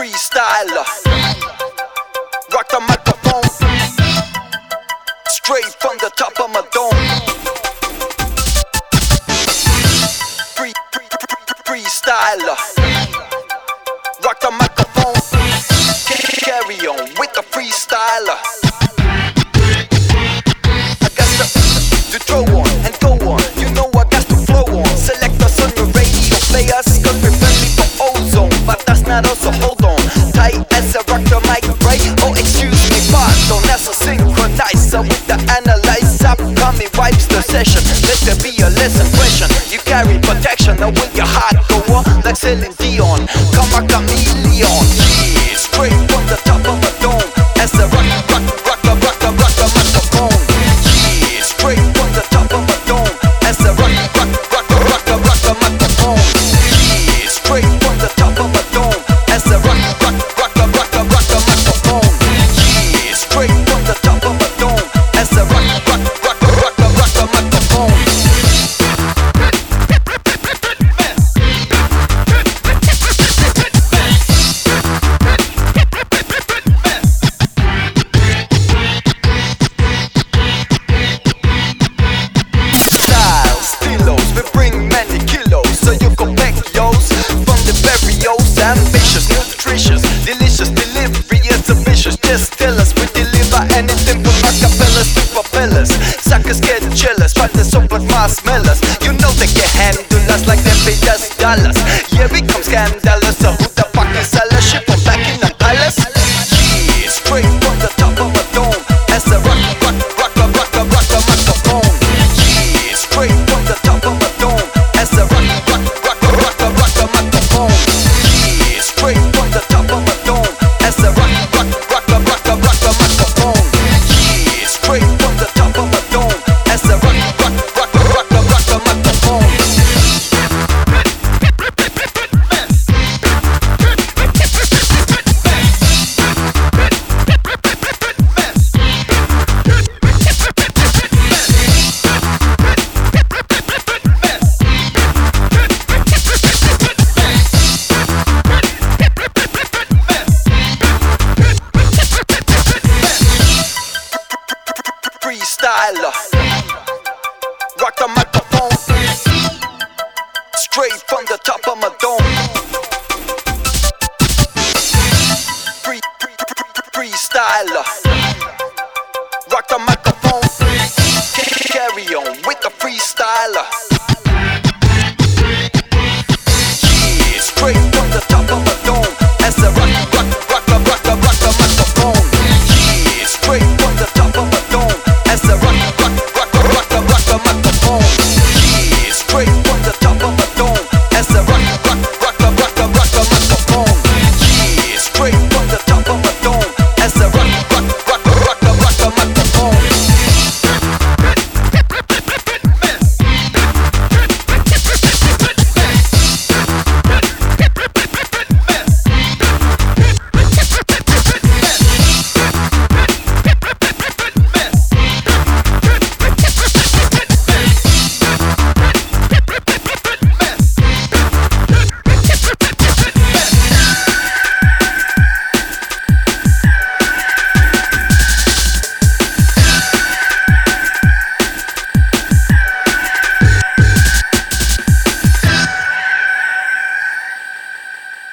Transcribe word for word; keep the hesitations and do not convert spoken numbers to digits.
freestyler. Rock the microphone, straight from the top of my dome. Free, free, free, freestyler. Rock the microphone, carry on with the freestyler. I got to, to throw on and go on. You know I got to flow on. Select us on your radio players, cause we're friendly for ozone. But that's not also, hold on. Tight as a rock the mic, right? Oh, excuse me, pardon. That's a synchronizer with the analyzer. Upcoming wipes the session. Let there be a lesson question. You carry protection, now when your heart go on like Celine Dion. Come a chameleon. Yeah, straight from the top of a dome. As a rock, rock, rock, rock, rock, rock, rock the microphone. Yeah, straight from the top of a dome. As a rock, rock, rock, rock, rock, rock the microphone. Yeah, straight from the top of a dome. As a rock, rock, rock, rock, rock, rock the microphone. Yeah, straight from the top of a dome. As a rock, rock, rock, rock, rock the microphone. Ambitious, nutritious, delicious delivery is ambitious. Just tell us we deliver anything from acapellas to propellers. Suckers get jealous, try to soap marshmallows. You know they can handle us like they paid us dollars. Yeah, we come scandalous, so who